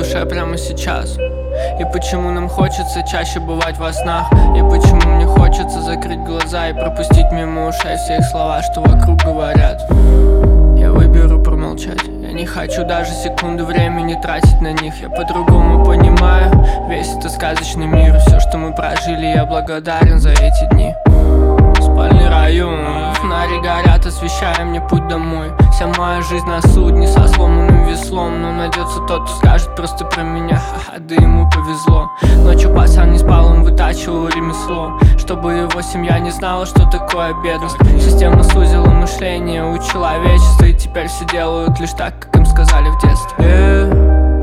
душе прямо сейчас? И почему нам хочется чаще бывать во снах? И почему мне хочется закрыть глаза и пропустить мимо ушей все их слова, что вокруг говорят? Я выберу промолчать. Я не хочу даже секунды времени тратить на них. Я по-другому понимаю весь этот сказочный мир. Все, что мы прожили, я благодарен за эти дни. Спальный район, фонари горят, освещая мне путь домой. Вся моя жизнь на судне со сломанным веслом. Но найдется тот, кто скажет просто про меня, ха-ха, да ему повезло. Ночью пацан не спал, он вытачивал ремесло, чтобы его семья не знала, что такое бедность. Система сузила мышление у человечества, и теперь все делают лишь так, как им сказали в детстве.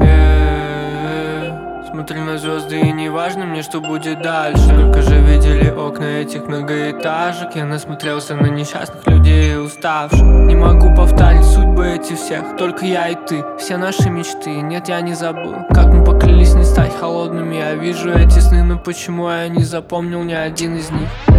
Смотрю на звезды, и не важно мне, что будет дальше. Сколько же видели окна этих многоэтажек. Я насмотрелся на несчастных людей и уставших. Не могу повторить судьбы эти всех, только я и ты. Все наши мечты, нет, я не забыл. Как мы поклялись не стать холодными. Я вижу эти сны, но почему я не запомнил ни один из них?